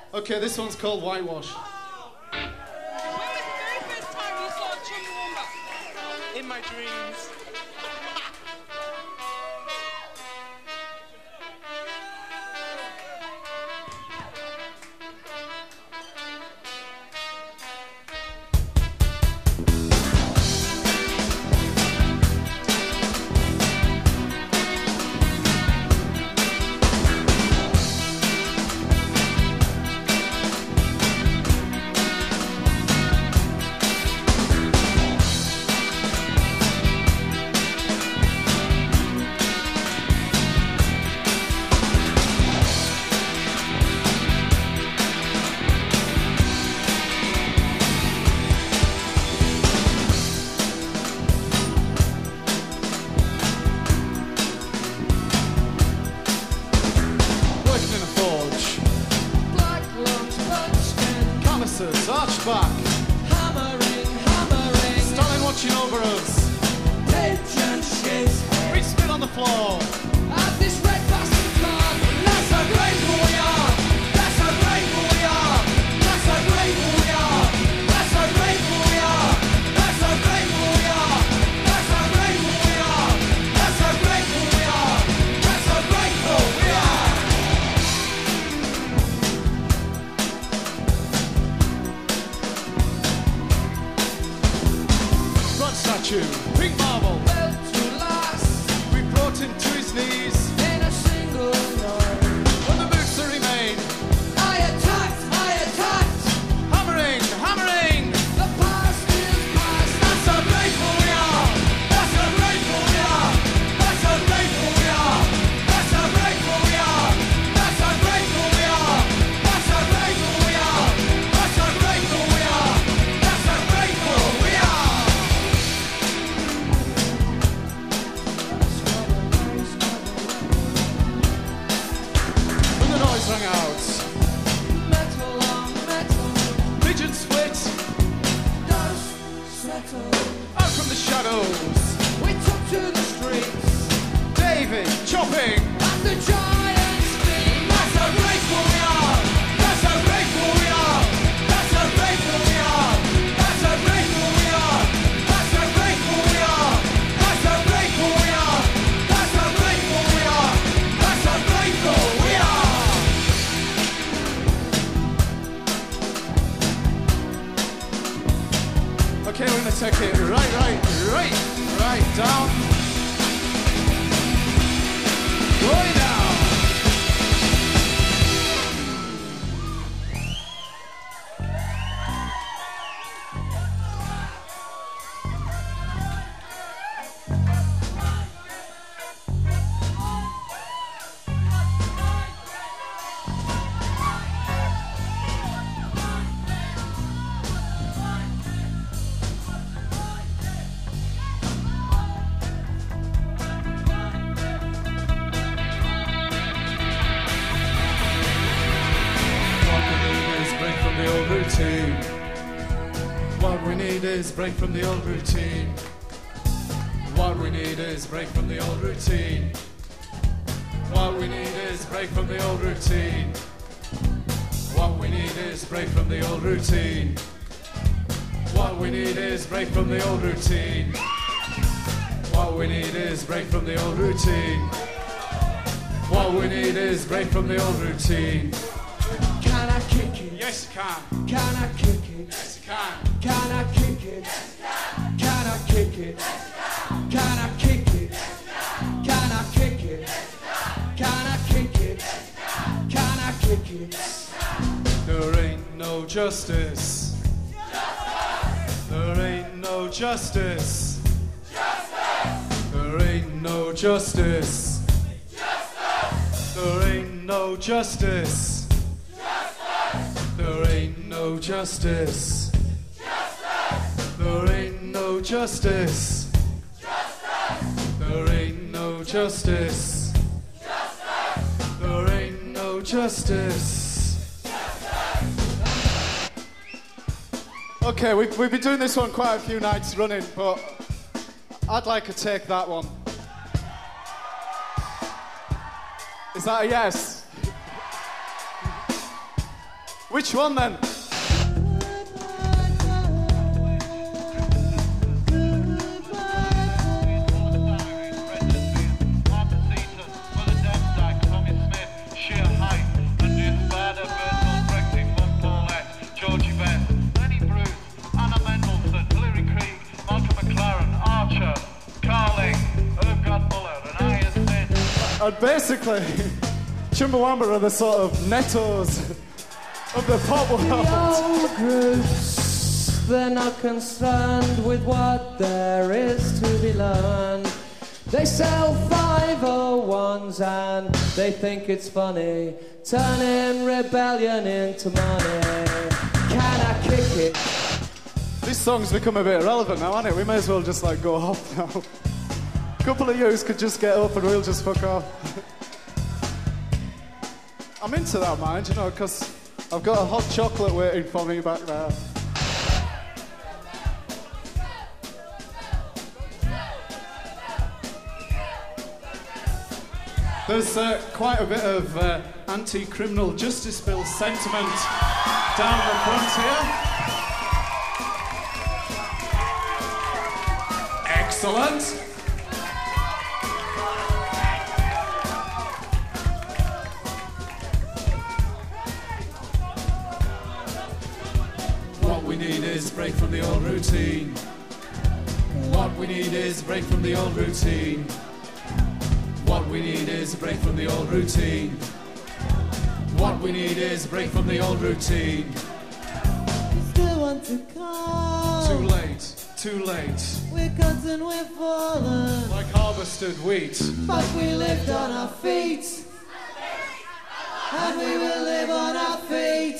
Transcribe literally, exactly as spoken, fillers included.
Okay, this one's called Whitewash. When was the very first time you saw Chumbawamba? In my dreams. Arched back, Hammering, hammering, Stalin watching over us. pigeon shit. We spit on the floor. At this red bastard club. That's how grateful we are. That's how grateful we are. That's how grateful we are. That's how grateful we are. That's how grateful we are. That's how grateful we are. That's how grateful we are. That's how grateful we are. Blood statue, pink marble. Built to last We brought him to his knees. in a single night. When the boots to remain. I attacked, I attacked. Hammering, hammering. The past is past. That's how grateful we are. That's how grateful we are. That's how grateful we are. That's how grateful we are. That's how grateful we are. That's how grateful we are. That's how grateful we are. That's how grateful we are. When the noise rang out. Metal on metal. Pigeon split. Dust settle. Out from the shadows. We took to the streets. David chopping. And the giants scream. That's how grateful we are. That's how grateful we are. That's how grateful we are. That's how grateful we are. That's how grateful we are. That's how grateful we are. That's how grateful we are. That's how grateful we are. Okay, we're gonna take it right, right, right, right down. Way down. What we need is break from the old routine. What we need is break from the old routine. What we need is break from the old routine. What we need is break from the old routine. What we need is break from the old routine. What we need is break from the old routine. What we need is break from the old routine. Can I kick it? Yes, you can. Can I kick it? Yes, you can. Can I kick it? Can I kick it? Can I kick it? Can I kick it? Can I kick it? Can I kick it? There ain't no justice. There ain't no justice. There ain't no justice. There ain't no justice. There ain't no justice. There ain't no justice. There ain't no justice. There ain't no justice. Okay, we've, we've been doing this one quite a few nights running, but I'd like to take that one. Is that a yes? Which one then? And basically, Chumbawamba are the sort of nettos of the pop world. The old groups, they're not concerned with what there is to be learned. They sell five oh ones and they think it's funny, turning rebellion into money. Can I kick it? This song's become a bit irrelevant now, hasn't it? We may as well just like go off now. A couple of yous could just get up and we'll just fuck off. I'm into that, mind, you know, because I've got a hot chocolate waiting for me back there. There's uh, quite a bit of uh, anti-criminal justice bill sentiment down the front here. Excellent. What we need is break from the old routine. What we need is break from the old routine. What we need is a break from the old routine. What we need is a break from the old routine. Still want to call. Too late, too late. We're cut and we're fallen. Like harvested wheat. But we lived on our feet. And we will live on our feet.